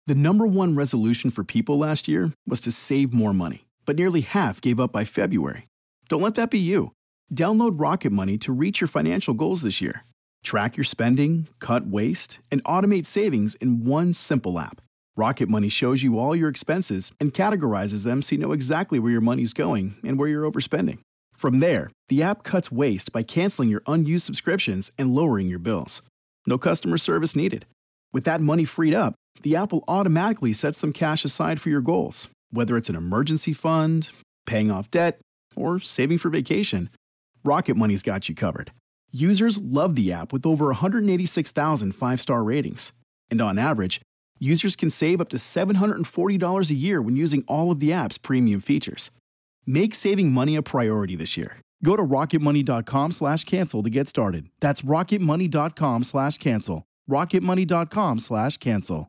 The number one resolution for people last year was to save more money, but nearly half gave up by February. Don't let that be you. Download Rocket Money to reach your financial goals this year. Track your spending, cut waste, and automate savings in one simple app. Rocket Money shows you all your expenses and categorizes them so you know exactly where your money's going and where you're overspending. From there, the app cuts waste by canceling your unused subscriptions and lowering your bills. No customer service needed. With that money freed up, the app will automatically set some cash aside for your goals, whether it's an emergency fund, paying off debt, or saving for vacation. Rocket Money's got you covered. Users love the app with over 186,000 five-star ratings. And on average, users can save up to $740 a year when using all of the app's premium features. Make saving money a priority this year. Go to rocketmoney.com/cancel to get started. That's rocketmoney.com/cancel. rocketmoney.com/cancel.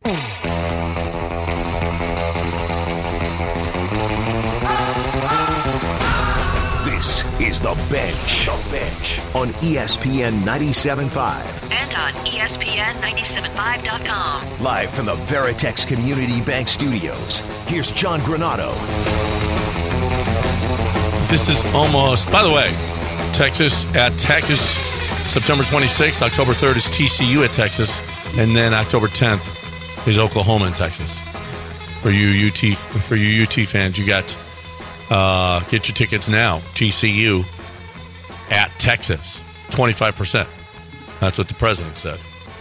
This is The Bench. The Bench on ESPN 97.5. And on ESPN975.com. Live from the Veritex Community Bank Studios. Here's John Granato. This is almost, by the way, Texas at Tech is September 26th. October 3rd is TCU at Texas. And then October 10th is Oklahoma and Texas. For you UT fans, you got get your tickets now. TCU at Texas, 25%. That's what the president said.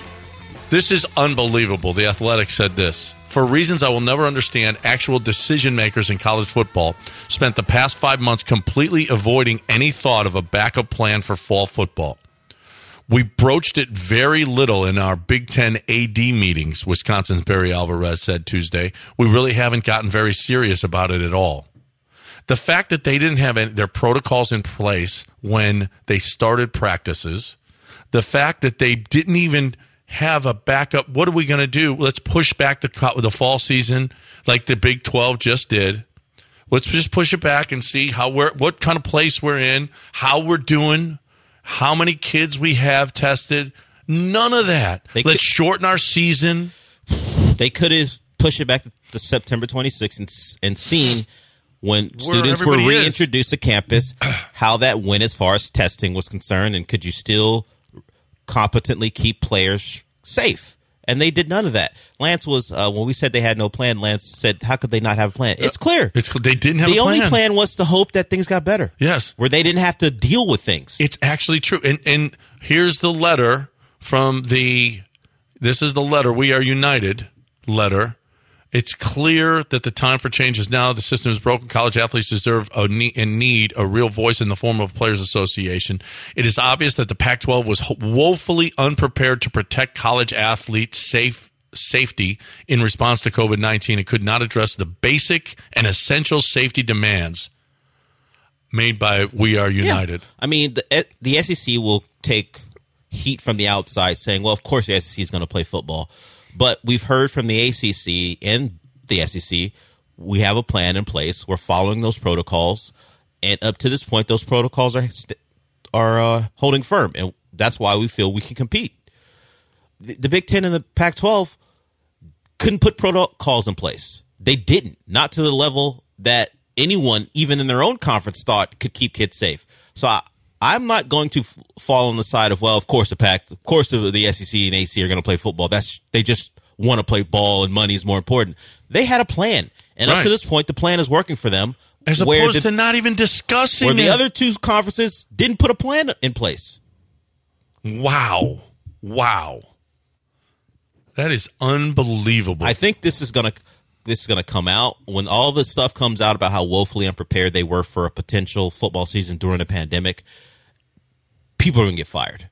This is unbelievable. The Athletic said this. For reasons I will never understand, actual decision makers in college football spent the past 5 months completely avoiding any thought of a backup plan for fall football. We broached it very little in our Big Ten AD meetings, Wisconsin's Barry Alvarez said Tuesday. We really haven't gotten very serious about it at all. The fact that they didn't have their protocols in place when they started practices, the fact that they didn't even have a backup, what are we going to do? Let's push back the fall season like the Big 12 just did. Let's just push it back and see what kind of place we're in, how we're doing, how many kids we have tested. None of that. Let's shorten our season. They could have pushed it back to September 26th and seen when students were reintroduced to campus how that went as far as testing was concerned, and could you still competently keep players safe? And they did none of that. Lance was, when we said they had no plan, Lance said, how could they not have a plan? It's clear. They didn't have a plan. The only plan was to hope that things got better. Yes. Where they didn't have to deal with things. It's actually true. And here's the letter from this is the letter, We Are United letter. It's clear that the time for change is now. The system is broken. College athletes deserve and need a real voice in the form of a players' association. It is obvious that the Pac-12 was woefully unprepared to protect college athletes' safety in response to COVID-19 and could not address the basic and essential safety demands made by We Are United. Yeah. I mean, the SEC will take heat from the outside saying, well, of course the SEC is going to play football. But we've heard from the ACC and the SEC, we have a plan in place. We're following those protocols. And up to this point, those protocols are holding firm. And that's why we feel we can compete. The Big Ten and the Pac-12 couldn't put protocols in place. They didn't. Not to the level that anyone, even in their own conference, thought could keep kids safe. So I'm not going to fall on the side of, well, of course the SEC and AC are going to play football. They just want to play ball and money is more important. They had a plan. And up to this point, the plan is working for them. As opposed to not even discussing it. Where the other two conferences didn't put a plan in place. Wow. That is unbelievable. I think this is going to come out when all the stuff comes out about how woefully unprepared they were for a potential football season during a pandemic. People are going to get fired.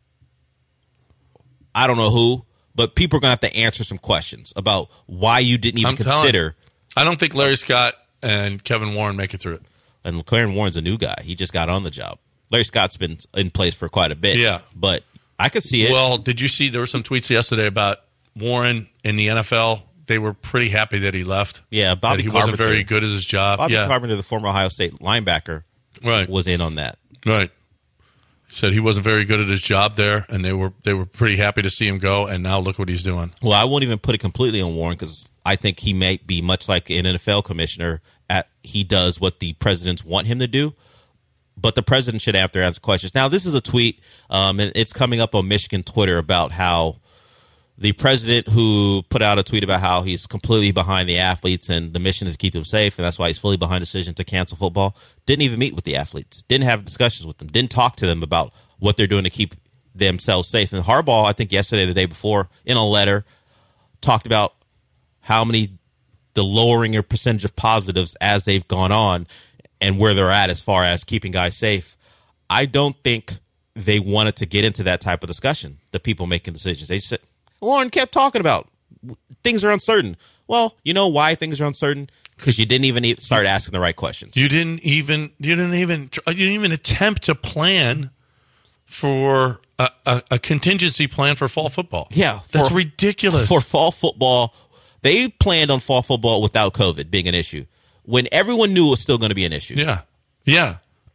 I don't know who, but people are going to have to answer some questions about why you didn't even consider. I don't think Larry Scott and Kevin Warren make it through it. And Kevin Warren's a new guy. He just got on the job. Larry Scott's been in place for quite a bit. Yeah. But I could see it. Well, did you see there were some tweets yesterday about Warren in the NFL? They were pretty happy that he left. Yeah, Bobby Carpenter. He wasn't very good at his job. Bobby Carpenter, the former Ohio State linebacker, was in on that. Right. Said he wasn't very good at his job there, and they were pretty happy to see him go. And now look what he's doing. Well, I won't even put it completely on Warren because I think he may be much like an NFL commissioner. He does what the presidents want him to do, but the president should have to answer questions. Now, this is a tweet, and it's coming up on Michigan Twitter about how the president who put out a tweet about how he's completely behind the athletes and the mission is to keep them safe, and that's why he's fully behind the decision to cancel football, didn't even meet with the athletes, didn't have discussions with them, didn't talk to them about what they're doing to keep themselves safe. And Harbaugh, I think yesterday, the day before, in a letter, talked about the lowering your percentage of positives as they've gone on and where they're at as far as keeping guys safe. I don't think they wanted to get into that type of discussion, the people making decisions. They said, Warren kept talking about things are uncertain. Well, you know why things are uncertain? Because you didn't even start asking the right questions. You didn't even attempt to plan for a contingency plan for fall football. Yeah, that's ridiculous. For fall football, they planned on fall football without COVID being an issue when everyone knew it was still going to be an issue. Yeah.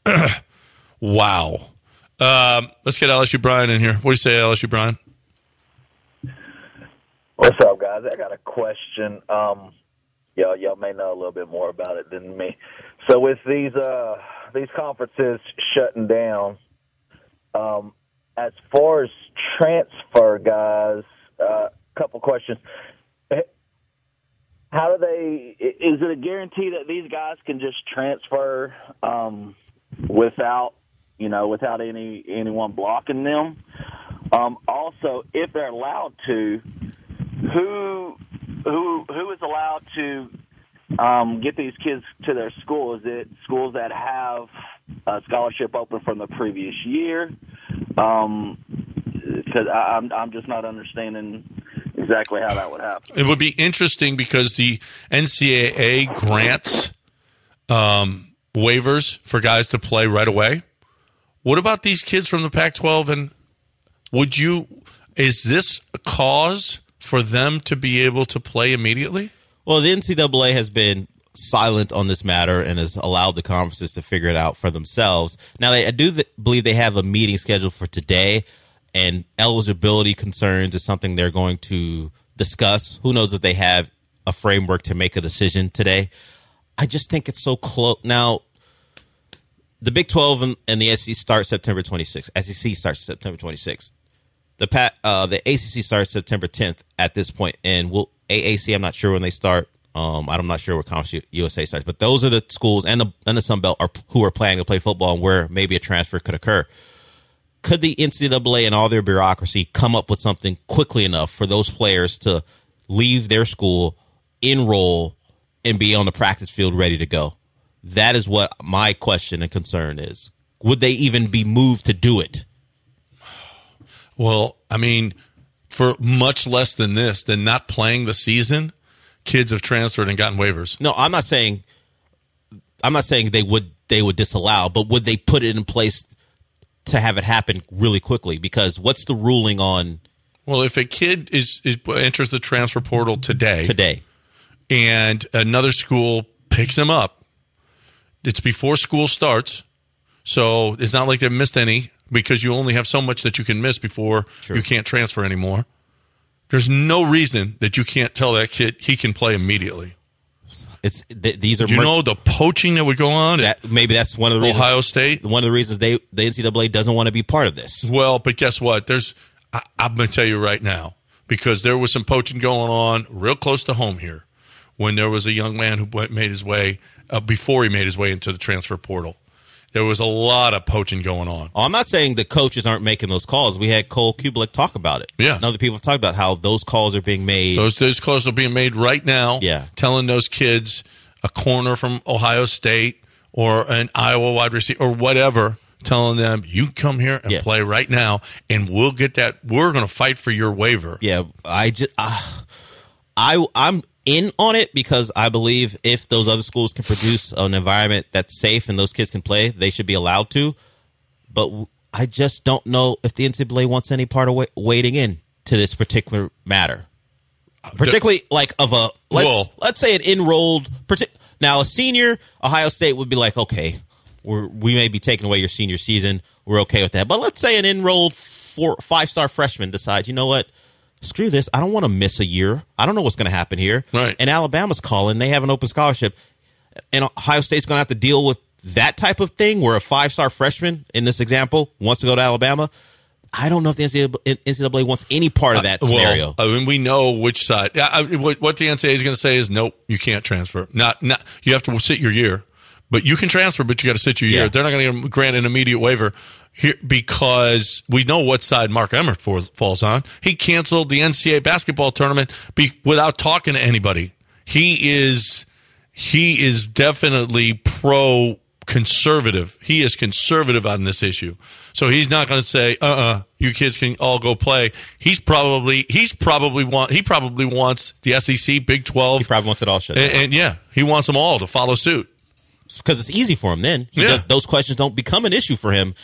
Wow. Let's get LSU Brian in here. What do you say, LSU Brian? What's up, guys? I got a question. Y'all may know a little bit more about it than me. So with these conferences shutting down, as far as transfer guys, a couple questions. How do they? Is it a guarantee that these guys can just transfer without anyone blocking them? Also, if they're allowed to, who is allowed to get these kids to their school? Is it schools that have a scholarship open from the previous year? Because I'm just not understanding exactly how that would happen. It would be interesting because the NCAA grants waivers for guys to play right away. What about these kids from the Pac-12? And is this a cause for them to be able to play immediately? Well, the NCAA has been silent on this matter and has allowed the conferences to figure it out for themselves. Now, I do believe they have a meeting scheduled for today, and eligibility concerns is something they're going to discuss. Who knows if they have a framework to make a decision today. I just think it's so close. Now, the Big 12 and the SEC start September 26th. SEC starts September 26th. The ACC starts September 10th at this point, and AAC, I'm not sure when they start. I'm not sure where Conference USA starts, but those are the schools and the Sun Belt who are planning to play football and where maybe a transfer could occur. Could the NCAA and all their bureaucracy come up with something quickly enough for those players to leave their school, enroll, and be on the practice field ready to go? That is what my question and concern is. Would they even be moved to do it? Well, I mean, for much less than not playing the season, kids have transferred and gotten waivers. No, I'm not saying they would disallow, but would they put it in place to have it happen really quickly? Because what's the ruling on? Well, if a kid enters the transfer portal today, and another school picks him up, it's before school starts, so it's not like they've missed any because you only have so much that you can miss before you can't transfer anymore. There's no reason that you can't tell that kid he can play immediately. These are the poaching that would go on. Maybe that's one of the reasons Ohio State. One of the reasons the NCAA doesn't want to be part of this. Well, but guess what? I'm going to tell you right now, because there was some poaching going on real close to home here when there was a young man who made his way before he made his way into the transfer portal. There was a lot of poaching going on. I'm not saying the coaches aren't making those calls. We had Cole Kubelik talk about it. Yeah. And other people have talked about how those calls are being made. Those calls are being made right now. Yeah. Telling those kids a corner from Ohio State or an Iowa wide receiver or whatever, telling them, you come here and play right now, and we'll get that. We're going to fight for your waiver. Yeah. I'm in on it because I believe if those other schools can produce an environment that's safe and those kids can play, they should be allowed to. But I just don't know if the NCAA wants any part of wading in to this particular matter. Particularly let's say it enrolled. Now, a senior, Ohio State would be like, okay, we may be taking away your senior season. we're okay with that. But let's say an enrolled 5-star freshman decides, you know what? Screw this. I don't want to miss a year. I don't know what's going to happen here. Right. And Alabama's calling. They have an open scholarship. And Ohio State's going to have to deal with that type of thing where a 5-star freshman, in this example, wants to go to Alabama. I don't know if the NCAA wants any part of that scenario. Well, I mean, we know which side. What the NCAA is going to say is, nope, you can't transfer. Not. You have to sit your year. But you can transfer, but you got to sit your year. Yeah. They're not going to grant an immediate waiver here because we know what side Mark Emmert falls on. He canceled the NCAA basketball tournament without talking to anybody. He is definitely pro-conservative. He is conservative on this issue. So he's not going to say, you kids can all go play. He probably wants the SEC, Big 12. He probably wants it all shut down. And yeah, he wants them all to follow suit. Because it's easy for him then. Those questions don't become an issue for him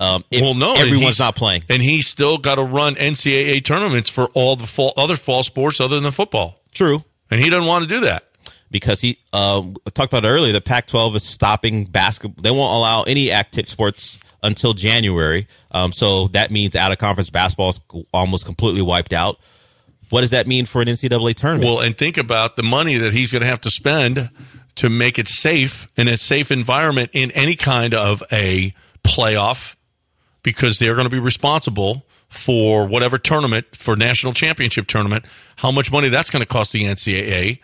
if everyone's not playing. And he's still got to run NCAA tournaments for all the other fall sports other than football. True. And he doesn't want to do that. Because he talked about it earlier, the Pac-12 is stopping basketball. They won't allow any active sports until January. So that means out-of-conference basketball is almost completely wiped out. What does that mean for an NCAA tournament? Well, and think about the money that he's going to have to spend to make it safe in a safe environment in any kind of a playoff, because they're going to be responsible for whatever tournament, for national championship tournament, how much money that's going to cost the NCAA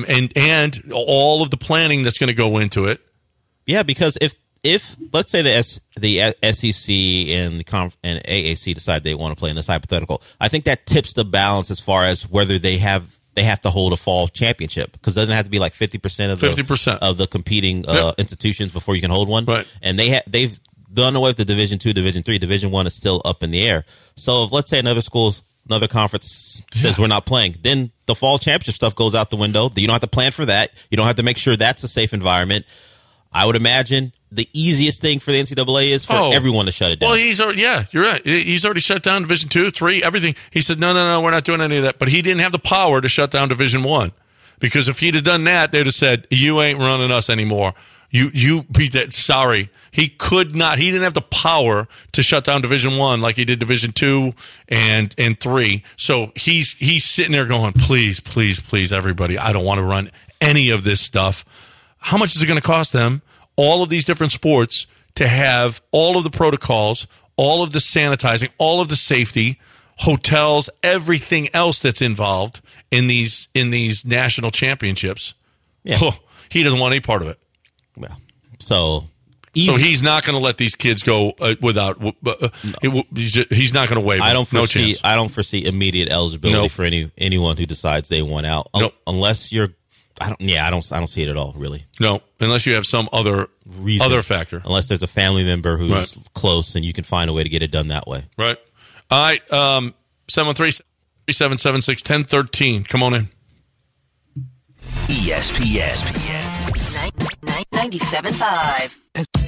and all of the planning that's going to go into it. Yeah, because if let's say the SEC and and AAC decide they want to play in this hypothetical, I think that tips the balance as far as whether they have to hold a fall championship, because it doesn't have to be like 50% of the competing institutions before you can hold one. Right. And they've done away with the Division II, Division III. Division I is still up in the air. So if, let's say, another conference says we're not playing, then the fall championship stuff goes out the window. You don't have to plan for that. You don't have to make sure that's a safe environment. I would imagine the easiest thing for the NCAA is for everyone to shut it down. Well, you're right. He's already shut down Division II, III, everything. He said, no, we're not doing any of that. But he didn't have the power to shut down Division I, because if he'd have done that, they'd have said, you ain't running us anymore. You beat that. Sorry. He could not. He didn't have the power to shut down Division I like he did Division II and III. So he's sitting there going, please, everybody, I don't want to run any of this stuff. How much is it going to cost them, all of these different sports, to have all of the protocols, all of the sanitizing, all of the safety, hotels, everything else that's involved in these national championships? Yeah. Oh, he doesn't want any part of it. Well, so he's not going to let these kids go without. He's not going to waive. I don't foresee. No chance. I don't foresee immediate eligibility for anyone who decides they want out, unless you're. I don't see it at all, really. No, unless you have some other reason, other factor. Unless there's a family member who's close and you can find a way to get it done that way. Right. All right. 713-776-1013. Come on in. ESPN 97.5.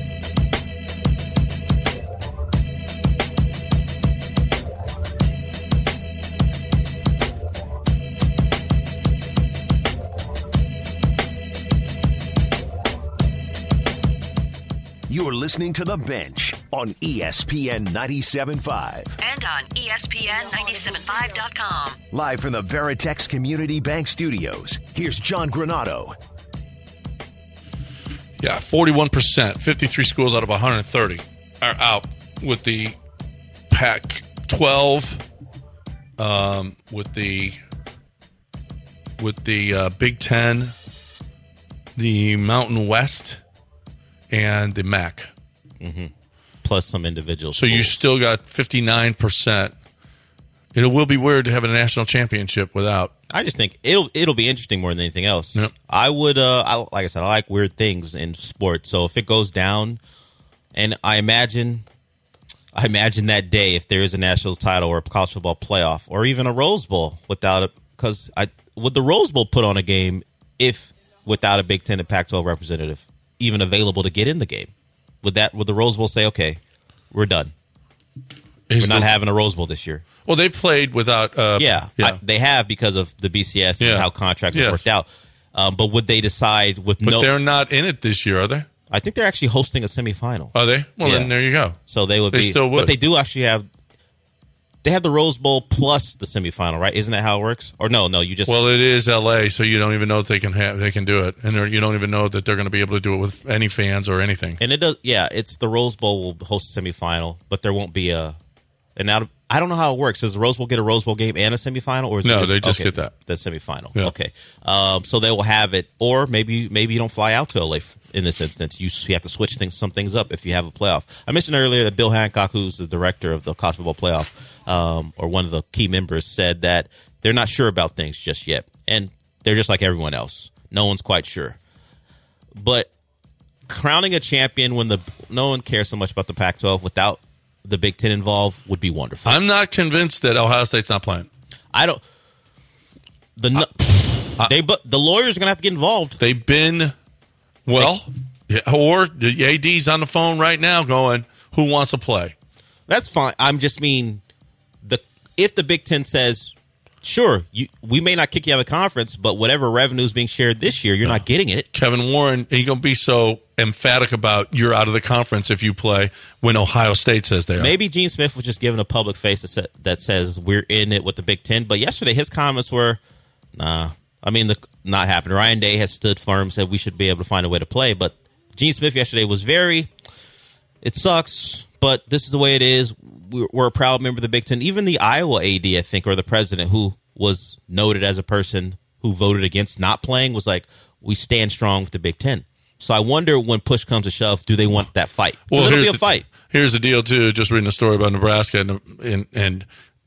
You're listening to The Bench on ESPN 97.5. And on ESPN975.com. Live from the Veritex Community Bank Studios, here's John Granato. Yeah, 41%, 53 schools out of 130 are out with the Pac-12, with the Big Ten, the Mountain West, and the MAC. Mm-hmm. Plus some individuals. So you still got 59%. It will be weird to have a national championship without. I just think it'll be interesting more than anything else. Yep. I would, like I said, I like weird things in sports. So if it goes down, and I imagine that day if there is a national title or a college football playoff or even a Rose Bowl without it, because would the Rose Bowl put on a game if without a Big Ten and Pac-12 representative even available to get in the game? Would the Rose Bowl say, okay, we're done? We're not having a Rose Bowl this year. Well, they've played without. They have because of the BCS and how contracts have worked out. But would they decide with But they're not in it this year, are they? I think they're actually hosting a semifinal. Are they? Well, Yeah. then there you go. So they would They be. still would. But they do actually have. They have the Rose Bowl plus the semifinal, right? Isn't that how it works? Or no, you just. Well, it is L.A., so you don't even know if they can do it, and you don't even know that they're going to be able to do it with any fans or anything. And it does. Yeah, it's the Rose Bowl will host a semifinal, but there won't be a. And now I don't know how it works. Does the Rose Bowl get a Rose Bowl game and a semifinal, or is No, it they just okay, get that. the semifinal? Yeah. Okay, so they will have it, or maybe you don't fly out to LA in this instance. You have to switch some things up if you have a playoff. I mentioned earlier that Bill Hancock, who's the director of the college football playoff, or one of the key members, said that they're not sure about things just yet, and they're just like everyone else. No one's quite sure, but crowning a champion when no one cares so much about the Pac-12 without the Big Ten involved would be wonderful. I'm not convinced that Ohio State's not playing. I don't. The lawyers are going to have to get involved. They've been or the AD's on the phone right now going, "Who wants to play?" That's fine. I'm just mean if the Big Ten says, sure, we may not kick you out of the conference, but whatever revenue is being shared this year, you're not getting it. Kevin Warren, he's going to be so emphatic about you're out of the conference if you play when Ohio State says they are. Maybe Gene Smith was just giving a public face that says we're in it with the Big Ten. But yesterday his comments were, nah. I mean, not happening. Ryan Day has stood firm, said we should be able to find a way to play. But Gene Smith yesterday was it sucks, but this is the way it is. We're a proud member of the Big Ten. Even the Iowa AD, I think, or the president, who was noted as a person who voted against not playing, was like, we stand strong with the Big Ten. So I wonder when push comes to shove, do they want that fight? Well, it'll be a fight. Here's the deal, too. Just reading a story about Nebraska, and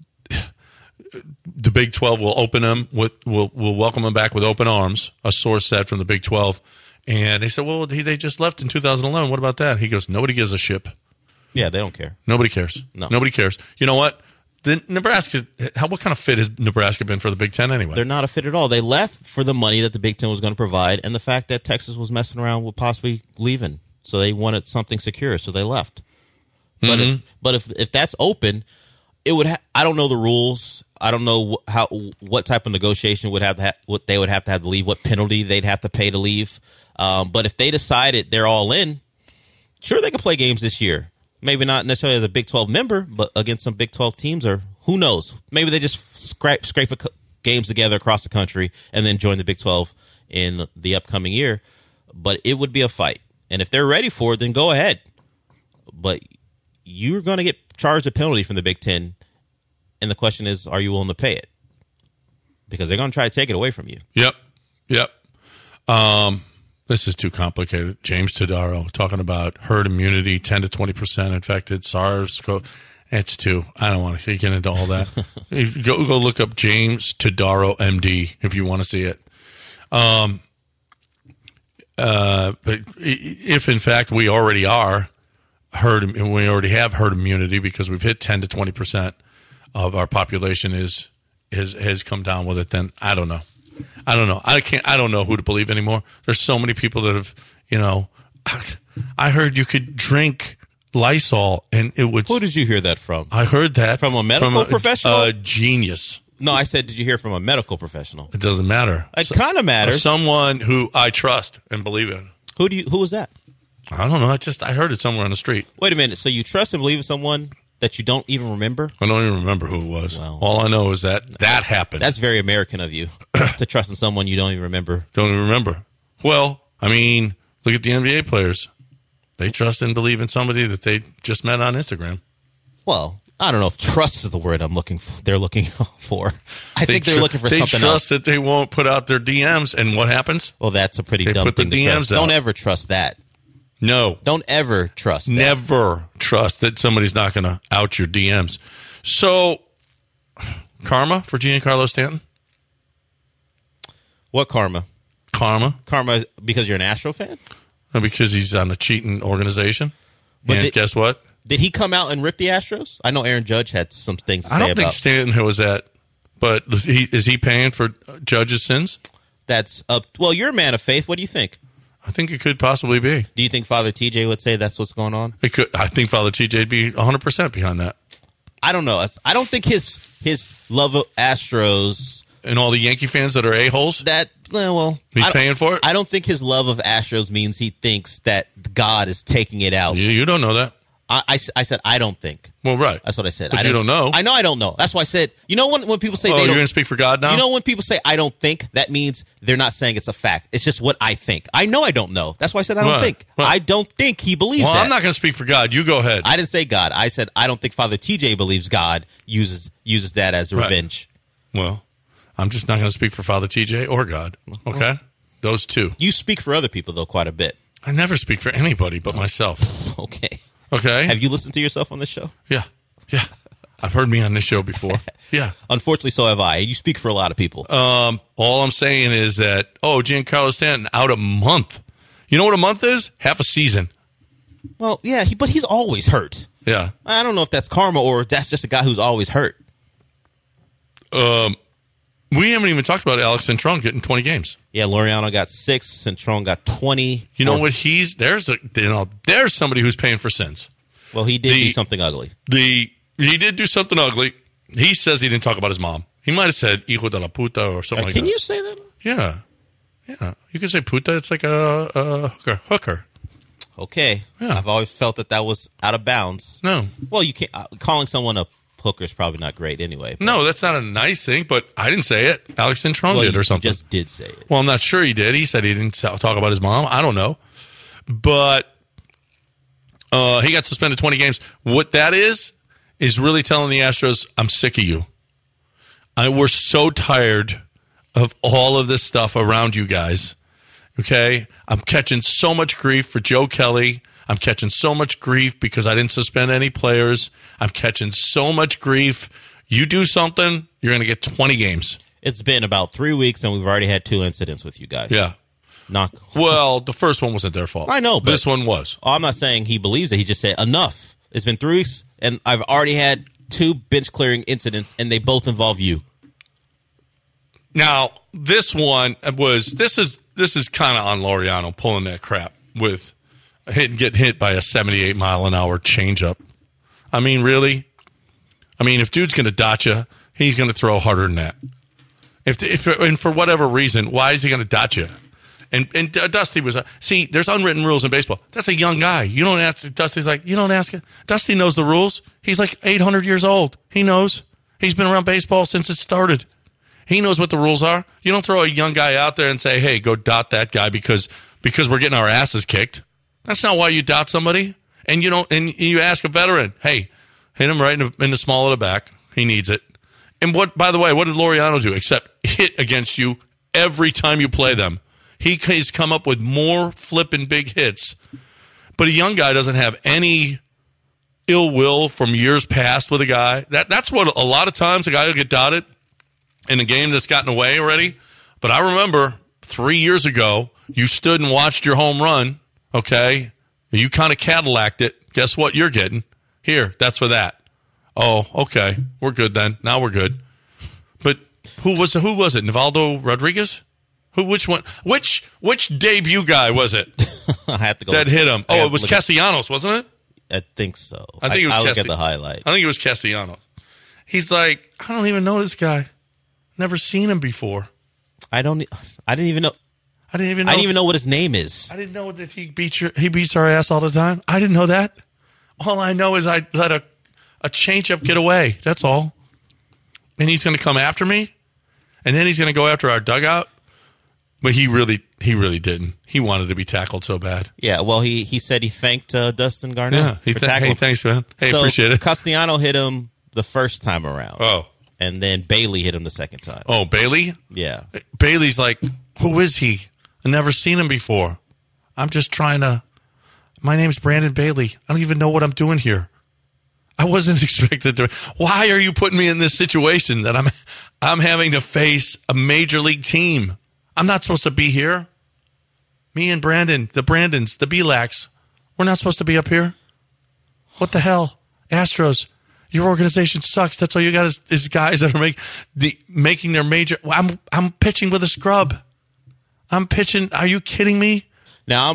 the Big 12 will open them will welcome them back with open arms. A source said from the Big 12, and they said, "Well, they just left in 2011. What about that?" He goes, "Nobody gives a shit. Yeah, they don't care. Nobody cares. No, nobody cares. You know what? Nebraska. What kind of fit has Nebraska been for the Big Ten anyway? They're not a fit at all. They left for the money that the Big Ten was going to provide, and the fact that Texas was messing around with possibly leaving, so they wanted something secure, so they left. But if that's open, it would. I don't know the rules. I don't know what type of negotiation what they would have to leave, what penalty they'd have to pay to leave. But if they decided they're all in, sure, they could play games this year. Maybe not necessarily as a Big 12 member, but against some Big 12 teams, or who knows? Maybe they just scrape games together across the country and then join the Big 12 in the upcoming year. But it would be a fight. And if they're ready for it, then go ahead. But you're going to get charged a penalty from the Big 10. And the question is, are you willing to pay it? Because they're going to try to take it away from you. Yep. This is too complicated. James Todaro talking about herd immunity, 10 to 20% infected, SARS-CoV. It's too. I don't want to get into all that. Go look up James Todaro, MD, if you want to see it. But if in fact we already are we already have herd immunity because we've hit 10 to 20% of our population has come down with it, then I don't know. I don't know who to believe anymore. There's so many people that have, I heard you could drink Lysol and it would. Who did you hear that from? I heard that from a medical professional? A genius. No, I said, did you hear from a medical professional? It doesn't matter. It kind of matters. Someone who I trust and believe in. Who was that? I don't know. I heard it somewhere on the street. Wait a minute. So you trust and believe in someone that you don't even remember? I don't even remember who it was. Well, all I know is that happened. That's very American of you to trust in someone you don't even remember. Don't even remember. Well, I mean, look at the NBA players. They trust and believe in somebody that they just met on Instagram. Well, I don't know if trust is the word they're looking for. I think they're looking for something else. They trust that they won't put out their DMs, and what happens? Well, that's a pretty dumb thing to trust. Don't ever trust that. No. Don't ever trust that. Never trust that somebody's not going to out your DMs. So, karma for Giancarlo Stanton? What karma? Karma because you're an Astro fan? Because he's on a cheating organization. And guess what? Did he come out and rip the Astros? I know Aaron Judge had some things to say about. I don't think Stanton was that. But is he paying for Judge's sins? That's up. Well, you're a man of faith. What do you think? I think it could possibly be. Do you think Father TJ would say that's what's going on? It could. I think Father TJ would be 100% behind that. I don't know. I don't think his love of Astros and all the Yankee fans that are a-holes? He's paying for it? I don't think his love of Astros means he thinks that God is taking it out. You don't know that. I said, I don't think. Well, right. That's what I said. But you don't know. I know I don't know. That's why I said, when people say you're going to speak for God now? You know when people say, I don't think, that means they're not saying it's a fact. It's just what I think. I know I don't know. That's why I said I don't think. Right. I don't think he believes that. Well, I'm not going to speak for God. You go ahead. I didn't say God. I said, I don't think Father TJ believes God uses that as revenge. Well, I'm just not going to speak for Father TJ or God. Okay? Those two. You speak for other people, though, quite a bit. I never speak for anybody but myself. Okay. Okay. Have you listened to yourself on this show? Yeah. I've heard me on this show before. Yeah. Unfortunately, so have I. You speak for a lot of people. All I'm saying is that, Giancarlo Stanton out a month. You know what a month is? Half a season. Well, yeah, but he's always hurt. Yeah. I don't know if that's karma or if that's just a guy who's always hurt. We haven't even talked about Alex Cintron getting 20 games. Yeah, Laureano got 6. Cintron got 20. You know what? There's somebody who's paying for sins. Well, he did do something ugly. He did do something ugly. He says he didn't talk about his mom. He might have said hijo de la puta or something like that. Can you say that? Yeah. You can say puta. It's like a hooker. Okay. Yeah. I've always felt that was out of bounds. No. Well, you can't. Calling someone a hooker is probably not great anyway. No, that's not a nice thing, but I didn't say it. Alex Cintron did or something. You just did say it. Well, I'm not sure he did. He said he didn't talk about his mom. I don't know. But he got suspended 20 games. What that is really telling the Astros, I'm sick of you. We're so tired of all of this stuff around you guys. Okay? I'm catching so much grief for Joe Kelly. I'm catching so much grief because I didn't suspend any players. I'm catching so much grief. You do something, you're going to get 20 games. It's been about 3 weeks, and we've already had 2 incidents with you guys. Yeah. Well, the first one wasn't their fault. I know, but this one was. I'm not saying he believes it. He just said, enough. It's been 3 weeks, and I've already had 2 bench-clearing incidents, and they both involve you. Now, this one this is kind of on Laureano pulling that crap with getting hit by a 78-mile-an-hour changeup. I mean, really? I mean, if dude's going to dot you, he's going to throw harder than that. And for whatever reason, why is he going to dot you? And Dusty was see. There's unwritten rules in baseball. That's a young guy. You don't ask. Dusty's like, you don't ask it. Dusty knows the rules. He's like 800 years old. He knows. He's been around baseball since it started. He knows what the rules are. You don't throw a young guy out there and say, hey, go dot that guy because we're getting our asses kicked. That's not why you dot somebody. And you ask a veteran, hey, hit him right in the small of the back. He needs it. And by the way, what did Laureano do except hit against you every time you play them? He's come up with more flipping big hits. But a young guy doesn't have any ill will from years past with a guy. That's what a lot of times a guy will get dotted in a game that's gotten away already. But I remember 3 years ago, you stood and watched your home run, okay? You kind of Cadillac'd it. Guess what you're getting? Here, that's for that. Oh, okay. We're good then. Now we're good. But who was it? Nivaldo Rodriguez? Which one? Which debut guy was it? I have to go. That hit him. Oh, it was Castellanos, wasn't it? I think so. I think it was. I'll look at the highlight. I think it was Castellanos. He's like, I don't even know this guy. Never seen him before. I didn't even know. I didn't even know what his name is. I didn't know that he beats our ass all the time. I didn't know that. All I know is I let a changeup get away. That's all. And he's going to come after me, and then he's going to go after our dugout. But he really didn't. He wanted to be tackled so bad. Yeah, well, he said he thanked Dustin Garnett for tackling. Hey, thanks, man. Hey, appreciate it. Castellano hit him the first time around. Oh. And then Bailey hit him the second time. Oh, Bailey? Yeah. Bailey's like, who is he? I've never seen him before. I'm just trying to... My name's Brandon Bailey. I don't even know what I'm doing here. I wasn't expected to... Why are you putting me in this situation that I'm having to face a major league team? I'm not supposed to be here. Me and Brandon, the Brandons, the Belaks, we're not supposed to be up here. What the hell? Astros, your organization sucks. That's all you got is guys that are making their major... I'm pitching with a scrub. I'm pitching... Are you kidding me? Now,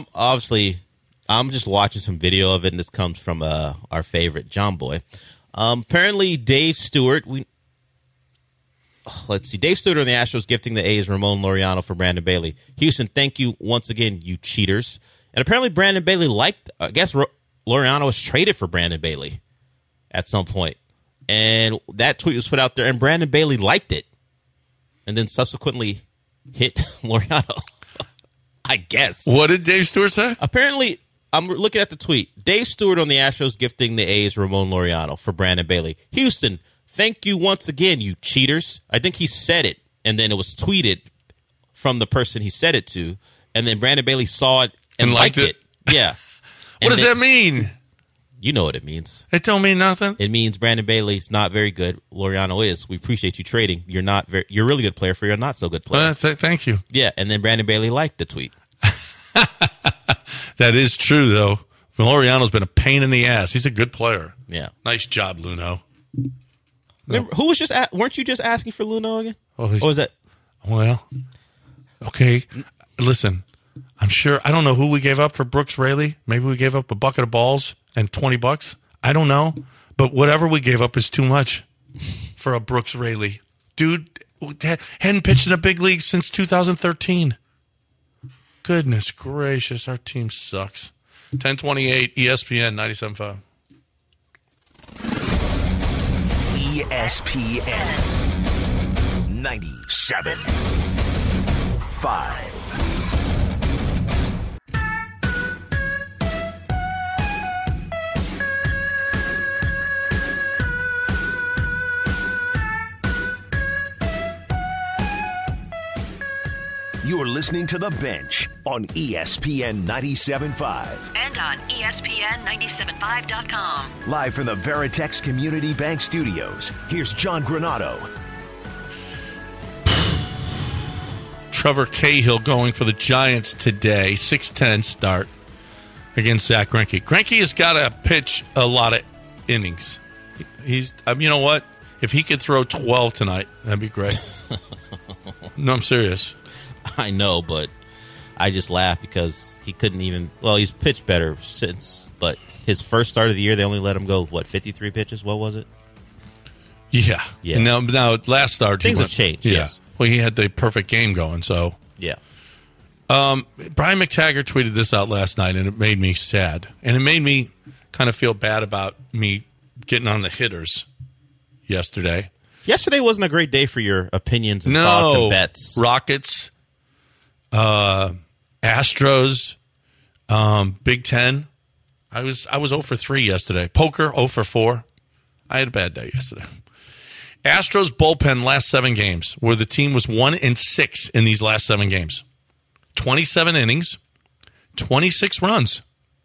I'm just watching some video of it, and this comes from our favorite John Boy. Apparently, Dave Stewart... let's see. Dave Stewart on the Astros gifting the A's Ramon Laureano for Brandon Bailey. Houston, thank you once again, you cheaters. And apparently Brandon Bailey I guess Laureano was traded for Brandon Bailey at some point. And that tweet was put out there, and Brandon Bailey liked it. And then subsequently hit Laureano, I guess. What did Dave Stewart say? Apparently, I'm looking at the tweet. Dave Stewart on the Astros gifting the A's Ramon Laureano for Brandon Bailey. Houston, thank you once again, you cheaters. I think he said it, and then it was tweeted from the person he said it to, and then Brandon Bailey saw it and liked it. Yeah. What does that mean? You know what it means. It don't mean nothing. It means Brandon Bailey's not very good. Laureano is. We appreciate you trading. You're a really good player for a not so good player. Thank you. Yeah, and then Brandon Bailey liked the tweet. That is true, though. Laureano's been a pain in the ass. He's a good player. Yeah. Nice job, Luno. Remember, who was weren't you just asking for Luno again? Oh, or was that? Well, okay. Listen, I'm sure. I don't know who we gave up for Brooks Raley. Maybe we gave up a bucket of balls and $20. I don't know. But whatever we gave up is too much for a Brooks Raley. Dude hadn't pitched in a big league since 2013. Goodness gracious, our team sucks. 1028 ESPN 97.5. ESPN 97.5. You're listening to The Bench on ESPN 97.5. And on ESPN975.com. Live from the Veritex Community Bank Studios, here's John Granado. Trevor Cahill going for the Giants today. 6:10 start against Zach Greinke. Greinke has got to pitch a lot of innings. He's, you know what? If he could throw 12 tonight, that'd be great. No, I'm serious. I know, but I just laugh because he couldn't even. Well, he's pitched better since, but his first start of the year, they only let him go, 53 pitches? What was it? Yeah. Now last start, things have changed. Yeah. Yes. Well, he had the perfect game going, so. Yeah. Brian McTaggart tweeted this out last night, and it made me sad. And it made me kind of feel bad about me getting on the hitters yesterday. Yesterday wasn't a great day for your opinions and thoughts and bets. Rockets, Astros, Big Ten. I was 0 for 3 yesterday. Poker 0 for 4. I had a bad day yesterday. Astros bullpen last 7 games, where the team was 1-6 in these last 7 games. 27 innings, 26 runs,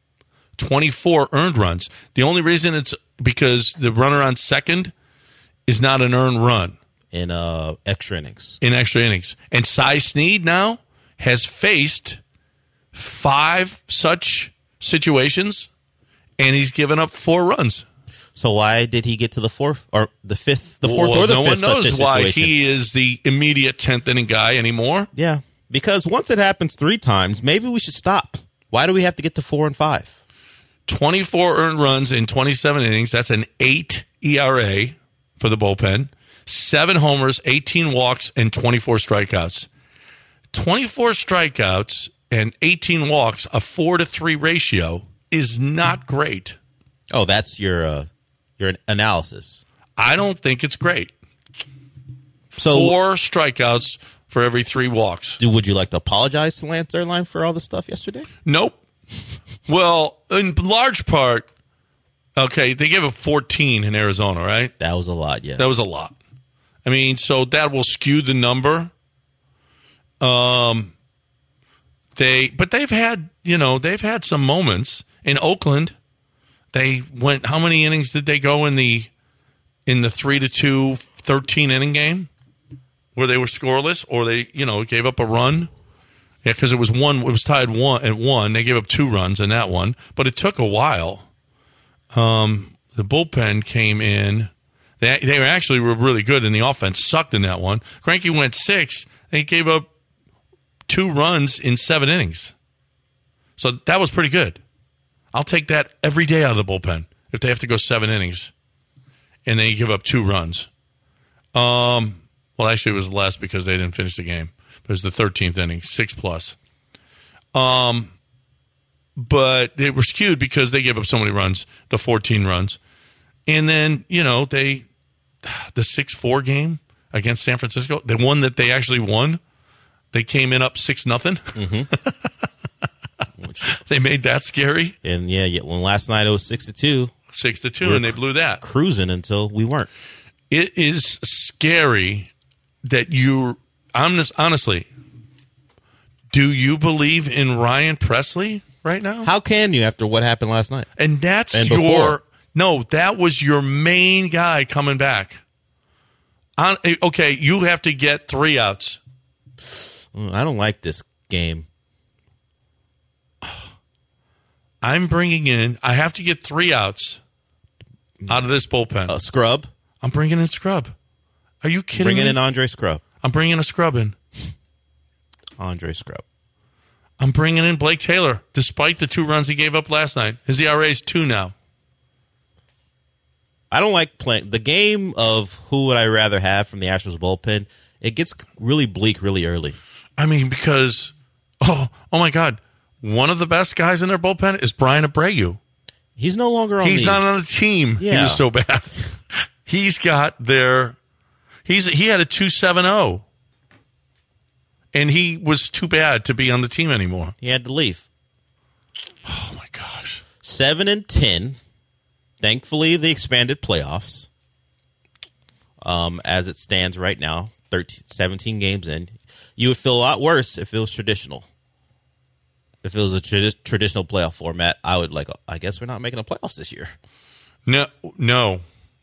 24 earned runs. The only reason it's because the runner on second is not an earned run. In extra innings. In extra innings. And Cy Snead now has faced 5 such situations, and he's given up 4 runs. So why did he get to the 4th or the 5th? The 4th or the 5th? No one knows why situation? he is the immediate 10th inning guy anymore. Yeah, because once it happens 3 times, maybe we should stop. Why do we have to get to 4 and 5? 24 earned runs in 27 innings. That's an 8 ERA for the bullpen. 7 homers, 18 walks, and 24 strikeouts. 24 strikeouts and 18 walks, a 4-3 ratio, is not great. Oh, that's your analysis. I don't think it's great. So 4 strikeouts for every 3 walks. Would you like to apologize to Lance Zierlein for all the stuff yesterday? Nope. Well, in large part, okay, they gave up 14 in Arizona, right? That was a lot, yes. That was a lot. I mean, so that will skew the number. But they've had some moments in Oakland. They went. How many innings did they go in the 3-2 13 inning game where they were scoreless, or they gave up a run? Yeah, because it was tied 1-1. They gave up 2 runs in that one, but it took a while. The bullpen came in. They were actually really good, and the offense sucked in that one. Greinke went 6. They gave up 2 runs in 7 innings. So that was pretty good. I'll take that every day out of the bullpen if they have to go 7 innings and they give up 2 runs. What Well, actually, it was less because they didn't finish the game. It was the 13th inning, 6+. But they were skewed because they gave up so many runs, the 14 runs. And then, the 6-4 game against San Francisco, the one that they actually won, they came in up 6-0. They made that scary. And when last night it was 6-2. 6-2, and they blew that. Cruising until we weren't. It is scary that honestly, do you believe in Ryan Presley right now? How can you after what happened last night? And that was your main guy coming back. Okay, you have to get 3 outs. I don't like this game. I have to get 3 outs out of this bullpen. Scrub? I'm bringing in Scrub. Are you kidding me? Bringing in Andre Scrub. I'm bringing a Scrub in. Andre Scrub. I'm bringing in Blake Taylor, despite the 2 runs he gave up last night. His ERA is 2 now. I don't like playing. The game of who would I rather have from the Astros bullpen, it gets really bleak really early. I mean, because, oh my God, one of the best guys in their bullpen is Brian Abreu. He's no longer on He's not on the team. Yeah. He was so bad. He's got he had a 2.70. And he was too bad to be on the team anymore. He had to leave. Oh, my gosh. 7-10. Thankfully, the expanded playoffs, as it stands right now, 17 games in. You would feel a lot worse if it was traditional. If it was a traditional playoff format, I would I guess we're not making the playoffs this year. No.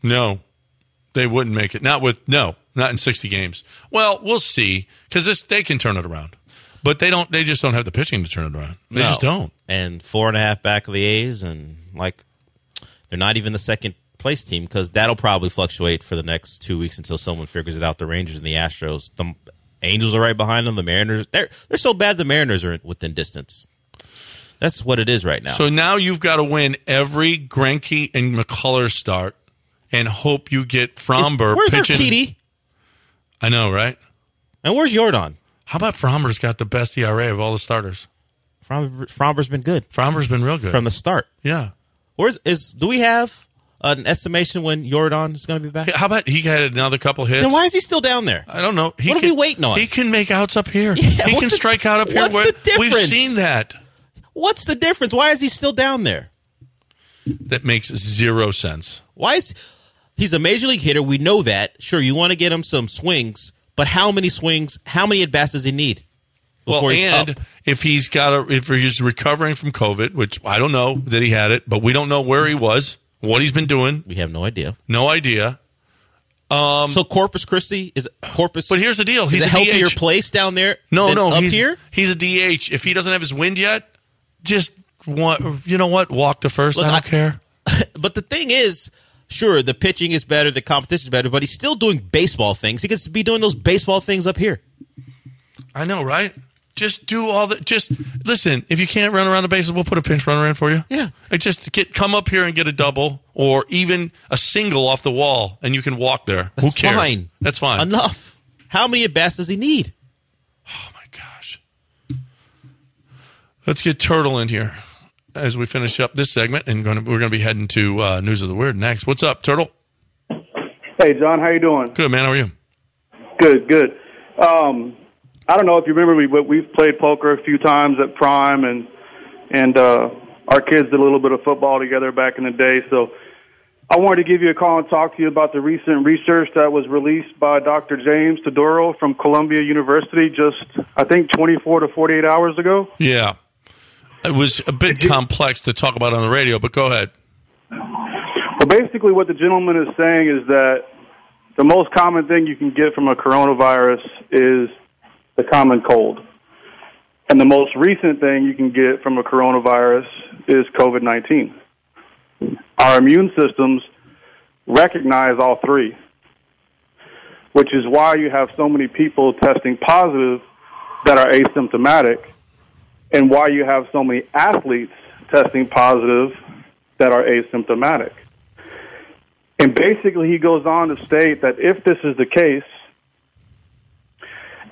They wouldn't make it. Not in 60 games. Well, we'll see, because they can turn it around. But they don't. They just don't have the pitching to turn it around. They just don't. And 4.5 back of the A's, and they're not even the second place team, because that'll probably fluctuate for the next 2 weeks until someone figures it out. The Rangers and the Astros. The Angels are right behind them. The Mariners, they're so bad the Mariners are within distance. That's what it is right now. So now you've got to win every Greinke and McCullers start and hope you get Fromber where's pitching. Urquidy? I know, right? And where's Jordan? How about Fromber's got the best ERA of all the starters? Fromber's been good. Fromber's been real good. From the start. Yeah. Do we have an estimation when Jordan is going to be back? How about he had another couple hits? Then why is he still down there? I don't know. What are we waiting on? He can make outs up here. Yeah, he can strike out up here. What's the difference? We've seen that. What's the difference? Why is he still down there? That makes 0 sense. He's a major league hitter. We know that. Sure, you want to get him some swings, but how many swings, how many at-bats does he need? If he's recovering from COVID, which I don't know that he had it, but we don't know where he was, what he's been doing. We have no idea. No idea. So Corpus Christi But here's the deal: he's a healthier place down there. Here. He's a DH. If he doesn't have his wind yet, just walk to first. I don't care. But the thing is, sure, the pitching is better, the competition is better, but he's still doing baseball things. He gets to be doing those baseball things up here. I know, right? Just do all that. Just listen. If you can't run around the bases, we'll put a pinch runner in for you. Yeah. Come up here and get a double or even a single off the wall, and you can walk there. That's Who cares? Fine. That's fine. Enough. How many at-bats does he need? Oh my gosh. Let's get Turtle in here as we finish up this segment, and we're going to be heading to News of the Weird next. What's up, Turtle? Hey, John. How you doing? Good, man. How are you? Good. I don't know if you remember me, but we've played poker a few times at Prime, and our kids did a little bit of football together back in the day. So I wanted to give you a call and talk to you about the recent research that was released by Dr. James Todoro from Columbia University just, I think, 24 to 48 hours ago. Yeah. It was a bit complex to talk about on the radio, but go ahead. Well, basically what the gentleman is saying is that the most common thing you can get from a coronavirus is the common cold. And the most recent thing you can get from a coronavirus is COVID-19. Our immune systems recognize all three, which is why you have so many people testing positive that are asymptomatic, and why you have so many athletes testing positive that are asymptomatic. And basically he goes on to state that if this is the case,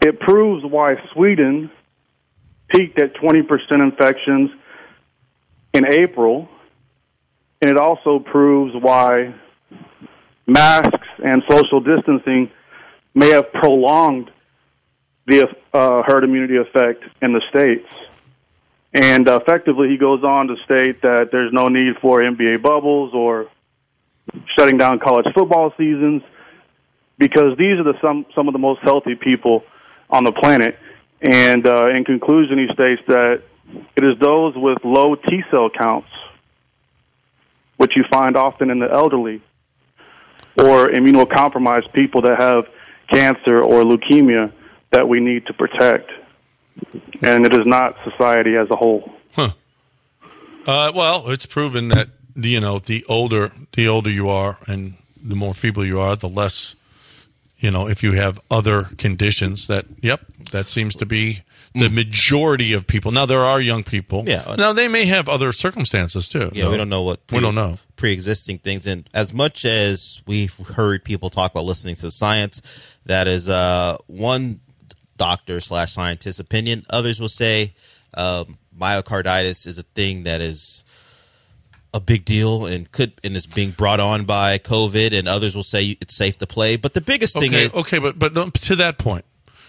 it proves why Sweden peaked at 20% infections in April, and it also proves why masks and social distancing may have prolonged the herd immunity effect in the States. And effectively, he goes on to state that there's no need for NBA bubbles or shutting down college football seasons because these are some of the most healthy people on the planet. And in conclusion, he states that it is those with low T-cell counts, which you find often in the elderly, or immunocompromised people that have cancer or leukemia, that we need to protect. And it is not society as a whole. Huh. Well, it's proven that, the older you are and the more feeble you are, the less, if you have other conditions that seems to be the majority of people. Now, there are young people. Yeah. Now, they may have other circumstances, too. Yeah, we don't know what we don't know. Pre-existing things. And as much as we've heard people talk about listening to science, that is one doctor/scientist's opinion. Others will say myocarditis is a thing that is a big deal and is being brought on by COVID, and others will say it's safe to play. But the biggest thing is... Okay, but to that point,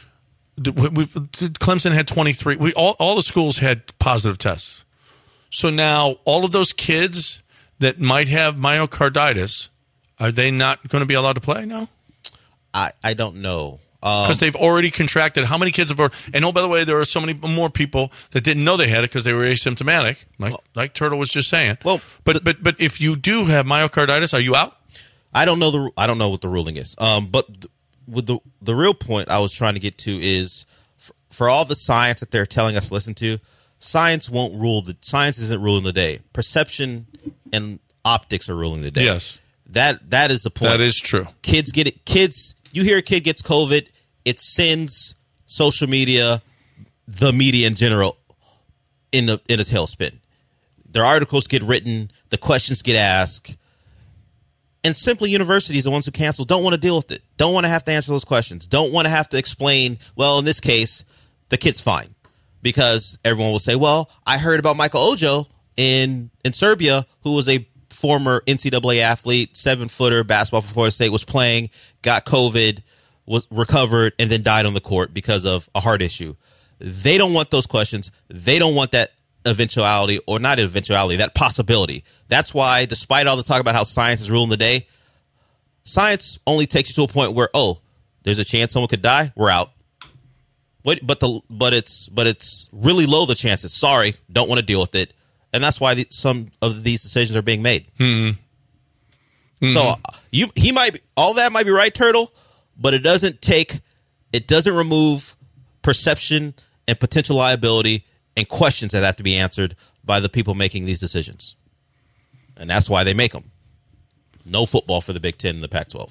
Clemson had 23. All the schools had positive tests. So now all of those kids that might have myocarditis, are they not going to be allowed to play now? I don't know. Because they've already contracted. How many kids have already... And by the way, there are so many more people that didn't know they had it because they were asymptomatic, like Turtle was just saying. Well, but if you do have myocarditis, are you out? I don't know what the ruling is. But with the real point I was trying to get to is for all the science that they're telling us to listen to, science isn't ruling the day. Perception and optics are ruling the day. Yes. That is the point. That is true. Kids get it. You hear a kid gets COVID, it sends social media, the media in general, in a tailspin. Their articles get written, the questions get asked, and simply universities, the ones who cancel, don't want to deal with it. Don't want to have to answer those questions. Don't want to have to explain, well, in this case, the kid's fine. Because everyone will say, well, I heard about Michael Ojo in Serbia, who was a former NCAA athlete, 7-footer, basketball for Florida State, was playing, got COVID, was recovered, and then died on the court because of a heart issue. They don't want those questions. They don't want that eventuality, or not eventuality, that possibility. That's why, despite all the talk about how science is ruling the day, science only takes you to a point where, there's a chance someone could die, we're out. But it's really low, the chances. Sorry, don't want to deal with it. And that's why some of these decisions are being made. Mm-hmm. So he might be, all that might be right, Turtle, but it doesn't remove perception and potential liability and questions that have to be answered by the people making these decisions. And that's why they make them. No football for the Big Ten and the Pac-12.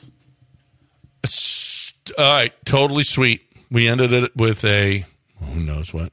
All right, totally sweet. We ended it with a who knows what.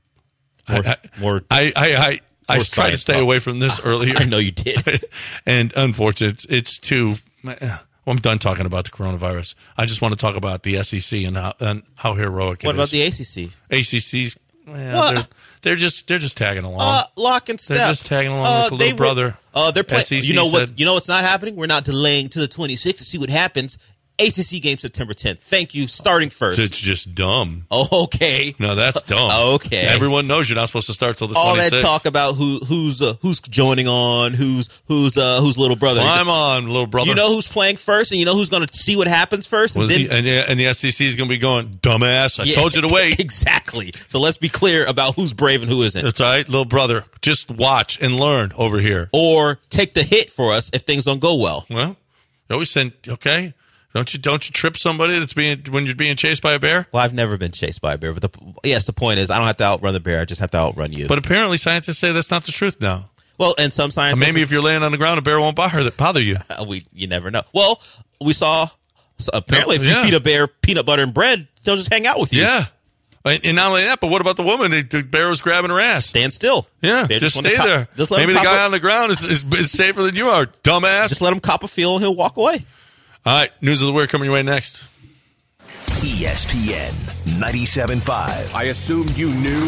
I tried to stay away from this earlier. I know you did. And unfortunately, it's too... I'm done talking about the coronavirus. I just want to talk about the SEC and how heroic it is. What about the ACC? ACC's... They're just tagging along. Lock and step. They're just tagging along with the little brother. They're playing. SEC You know what's not happening? We're not delaying to the 26th to see what happens. ACC game September 10th. Thank you. Starting first. It's just dumb. Oh, okay. No, that's dumb. Okay. Everyone knows you're not supposed to start till the 26th. All that talk about who's joining on, who's little brother. Well, I'm on, little brother. You know who's playing first, and you know who's going to see what happens first. And the SEC is going to be going, dumbass. I told you to wait. Exactly. So let's be clear about who's brave and who isn't. That's all right, little brother. Just watch and learn over here. Or take the hit for us if things don't go well. Well, you always send, okay. Don't you trip somebody when you're being chased by a bear? Well, I've never been chased by a bear, but the point is I don't have to outrun the bear. I just have to outrun you. But apparently scientists say that's not the truth now. Well, and some scientists... Maybe if you're laying on the ground, a bear won't bother you. You never know. Well, we saw... apparently, if you feed a bear peanut butter and bread, they'll just hang out with you. Yeah. And not only that, but what about the woman? The bear was grabbing her ass. Stand still. Yeah, just stay there. Maybe the guy on the ground is safer than you are, dumbass. Just let him cop a feel and he'll walk away. All right, news of the week coming your way next. ESPN 97.5. I assumed you knew.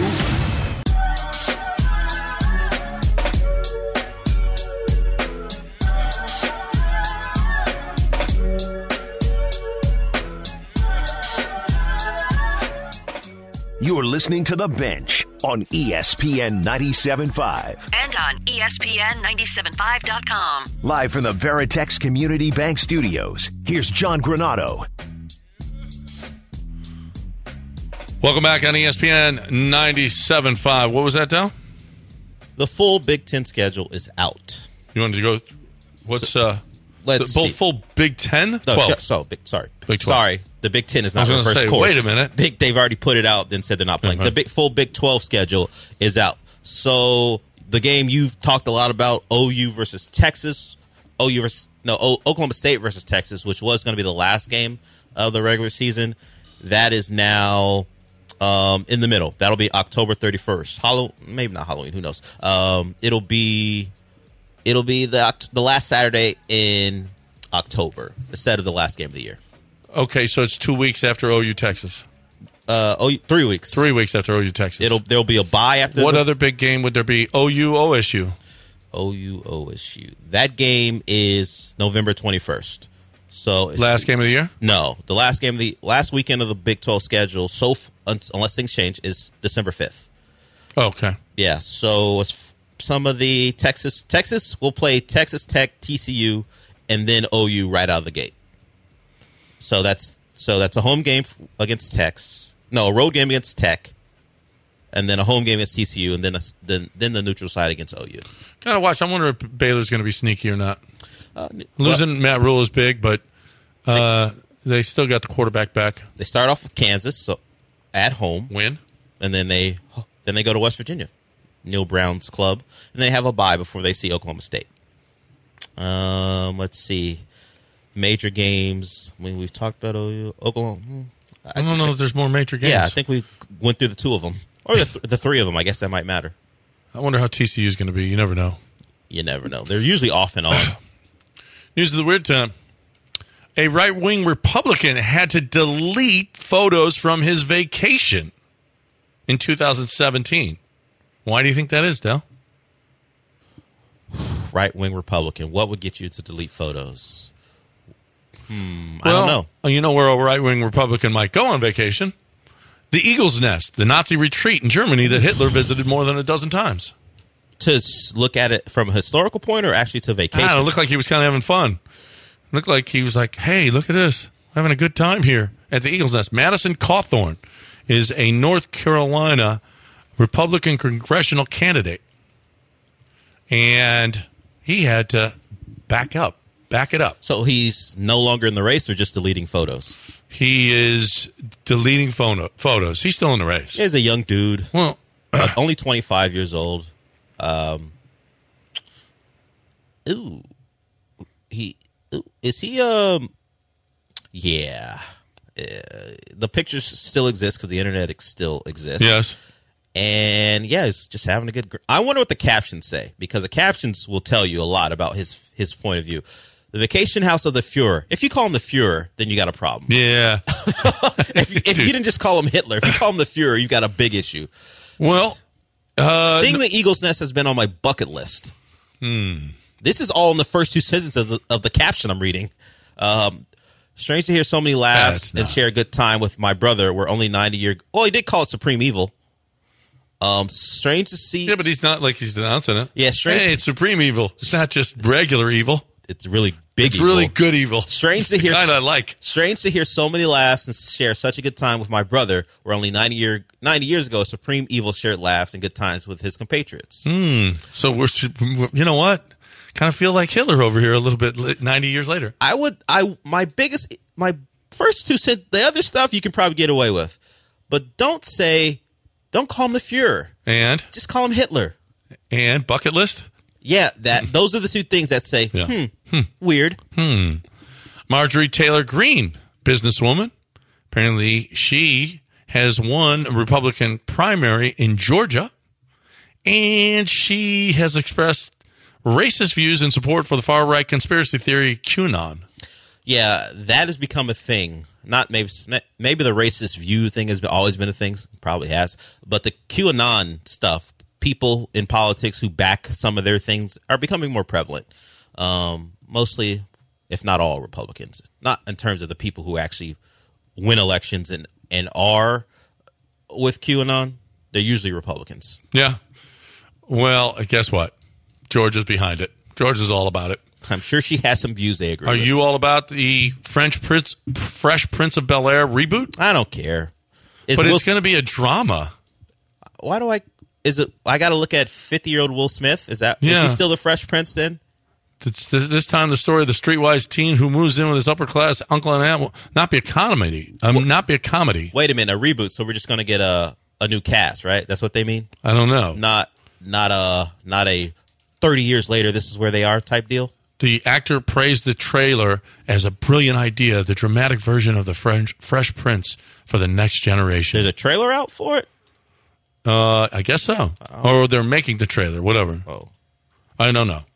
You're listening to The Bench on ESPN 97.5. And on ESPN975.com. Live from the Veritex Community Bank Studios, here's John Granato. Welcome back on ESPN 97.5. What was that, Dal? The full Big Ten schedule is out. You wanted to go? What's let's see. Full Big Ten? No, 12. Big 12. Sorry. The Big Ten is I not was the gonna first say, course. wait a minute. They've already put it out, then said they're not playing. Okay. The full Big 12 schedule is out. So the game you've talked a lot about, OU versus Texas, Oklahoma State versus Texas, which was going to be the last game of the regular season, that is now in the middle. That'll be October 31st. Maybe not Halloween. Who knows? It'll be the last Saturday in October instead of the last game of the year. Okay, so it's 2 weeks after OU Texas. 3 weeks. 3 weeks after OU Texas. There'll be a bye after. What other big game would there be? OU OSU. OU OSU. That game is November 21st. So Last game of the year? No, the last weekend of the Big 12 schedule. So unless things change, is December 5th. Okay. Yeah. So it's some of the Texas will play Texas Tech, TCU, and then OU right out of the gate. So that's a home game against Tex. No, a road game against Tech, and then a home game against TCU, and then the neutral side against OU. Gotta watch. I wonder if Baylor's going to be sneaky or not. Losing Matt Rule is big, but they still got the quarterback back. They start off with Kansas, so at home, Win. and then they go to West Virginia, Neil Brown's club, and they have a bye before they see Oklahoma State. Let's see. Major games. I mean, we've talked about OU, Oklahoma. I don't know if there's more major games. Yeah, I think we went through the two of them. Or the three of them. I guess that might matter. I wonder how TCU is going to be. You never know. You never know. They're usually off and on. News of the weird time. A right-wing Republican had to delete photos from his vacation in 2017. Why do you think that is, Del? Right-wing Republican. What would get you to delete photos? I don't know. You know where a right-wing Republican might go on vacation? The Eagle's Nest, the Nazi retreat in Germany that Hitler visited more than a dozen times. To look at it from a historical point or actually to vacation? It looked like he was kind of having fun. It looked like he was like, hey, look at this. I'm having a good time here at the Eagle's Nest. Madison Cawthorn is a North Carolina Republican congressional candidate. And he had to back it up. So he's no longer in the race or just deleting photos? He is deleting photos. He's still in the race. He's a young dude. Well, only 25 years old. Is he? Yeah. The pictures still exist because the internet still exists. Yes. And yeah, he's just having a good. I wonder what the captions say, because the captions will tell you a lot about his point of view. The vacation house of the Fuhrer. If you call him the Fuhrer, then you got a problem. Yeah. if you didn't just call him Hitler, if you call him the Fuhrer, you've got a big issue. Well, seeing the Eagle's Nest has been on my bucket list. This is all in the first two sentences of the caption I'm reading. Strange to hear so many laughs and share a good time with my brother. We're only 90 years. Well, he did call it Supreme Evil. Strange to see. Yeah, but he's not like he's denouncing it. Yeah, strange. Hey, it's Supreme Evil. It's not just regular evil. It's really big. It's evil. really good evil. Strange to hear. Kind of like. Strange to hear so many laughs and share such a good time with my brother. Where only 90 years ago, Supreme Evil shared laughs and good times with his compatriots. So you know what? Kind of feel like Hitler over here a little bit. 90 years later, my first two cents. The other stuff you can probably get away with, but don't call him the Fuhrer. And just call him Hitler. And bucket list. Yeah, those are the two things that say, weird. Marjorie Taylor Greene, businesswoman. Apparently, she has won a Republican primary in Georgia, and she has expressed racist views and support for the far-right conspiracy theory QAnon. Yeah, that has become a thing. not maybe the racist view thing has always been a thing, probably has, but the QAnon stuff, people in politics who back some of their things are becoming more prevalent. Mostly, if not all, Republicans. Not in terms of the people who actually win elections and are with QAnon. They're usually Republicans. Yeah. Well, guess what? Georgia's behind it. Georgia's all about it. I'm sure she has some views they agree with. Are you all about the Fresh Prince of Bel-Air reboot? I don't care. But it's going to be a drama. Why do I got to look at 50-year-old Will Smith? Is he still the Fresh Prince then? This time the story of the streetwise teen who moves in with his upper-class uncle and aunt will not be a comedy. Not be a comedy. Wait a minute, a reboot, so we're just going to get a new cast, right? That's what they mean? I don't know. Not a 30 years later, this is where they are type deal? The actor praised the trailer as a brilliant idea, the dramatic version of the Fresh Prince for the next generation. There's a trailer out for it? I guess so. Oh. Or they're making the trailer, whatever. Oh. I don't know.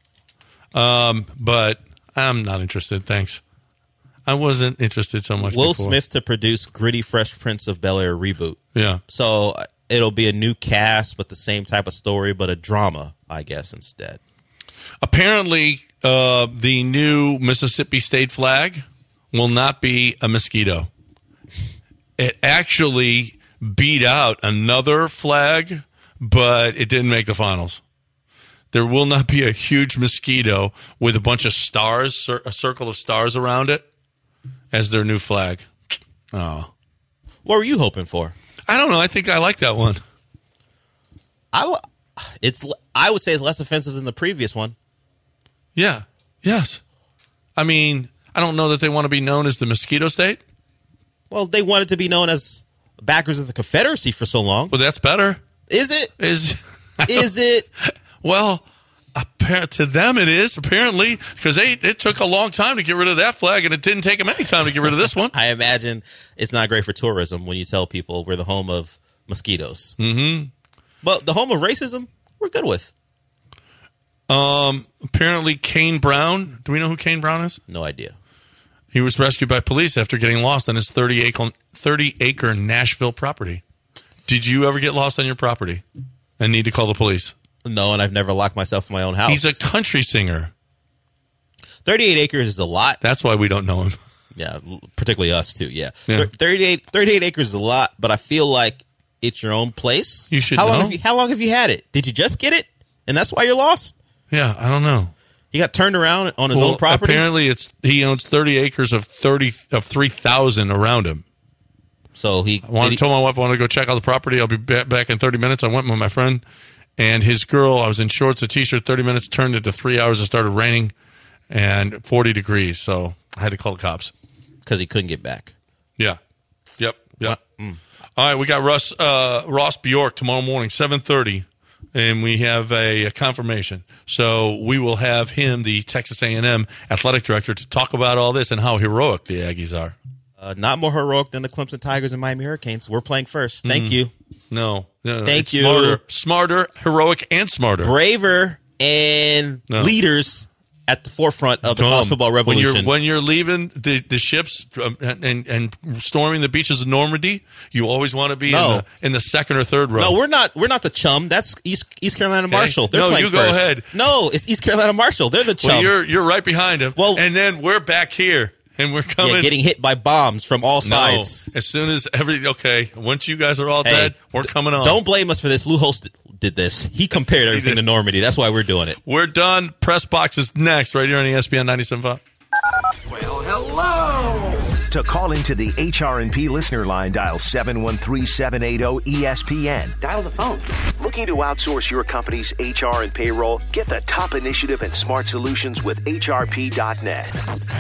But I'm not interested, thanks. I wasn't interested so much Will before. Smith to produce gritty Fresh Prince of Bel-Air reboot. Yeah. So it'll be a new cast, but the same type of story, but a drama, I guess, instead. Apparently, the new Mississippi state flag will not be a mosquito. It actually beat out another flag, but it didn't make the finals. There will not be a huge mosquito with a bunch of stars, a circle of stars around it, as their new flag. Oh. What were you hoping for? I don't know. I think I like that one. I would say it's less offensive than the previous one. Yeah. Yes. I mean, I don't know that they want to be known as the mosquito state. Well, they wanted to be known as backers of the Confederacy for so long. Well, that's better. Is it? Is it? Well, to them it is, apparently, because it took a long time to get rid of that flag, and it didn't take them any time to get rid of this one. I imagine it's not great for tourism when you tell people we're the home of mosquitoes. Mm-hmm. But the home of racism, we're good with. Apparently, Kane Brown. Do we know who Kane Brown is? No idea. He was rescued by police after getting lost on his 30-acre Nashville property. Did you ever get lost on your property and need to call the police? No, and I've never locked myself in my own house. He's a country singer. 38 acres is a lot. That's why we don't know him. Yeah, particularly us, too, yeah. 38 acres is a lot, but I feel like it's your own place. You should know. How long have you had it? Did you just get it, and that's why you're lost? Yeah, I don't know. He got turned around on his own property? Apparently, he owns 30 acres of 3,000 around him. So I told my wife I wanted to go check out the property. I'll be back in 30 minutes. I went with my friend and his girl. I was in shorts, a T-shirt. 30 minutes turned into 3 hours. It started raining and 40 degrees. So I had to call the cops. Because he couldn't get back. Yeah. Yep. All right, we got Ross Bjork tomorrow morning, 7:30. And we have a confirmation. So we will have him, the Texas A&M athletic director, to talk about all this and how heroic the Aggies are. Not more heroic than the Clemson Tigers and Miami Hurricanes. We're playing first. Thank you. No. Thank you. Smarter, heroic, and smarter. Braver and leaders at the forefront of the college football revolution. When you're leaving the ships and storming the beaches of Normandy, you always want to be in the second or third row. No, we're not the chum. That's East Carolina Marshall. They're playing you go first. ahead. No, it's East Carolina Marshall. They're the chum. Well, you're right behind him. Well, and then we're back here. And we're coming. Yeah, getting hit by bombs from all sides. As soon as once you guys are all dead, we're coming on. Don't blame us for this. Lou Holtz did this. He compared everything to Normandy. That's why we're doing it. We're done. Press Box is next, right here on ESPN 97.5. Well, hello. To call into the HRNP listener line, dial 713-780-ESPN. Dial the phone. Looking to outsource your company's HR and payroll? Get the top initiative and smart solutions with HRP.net.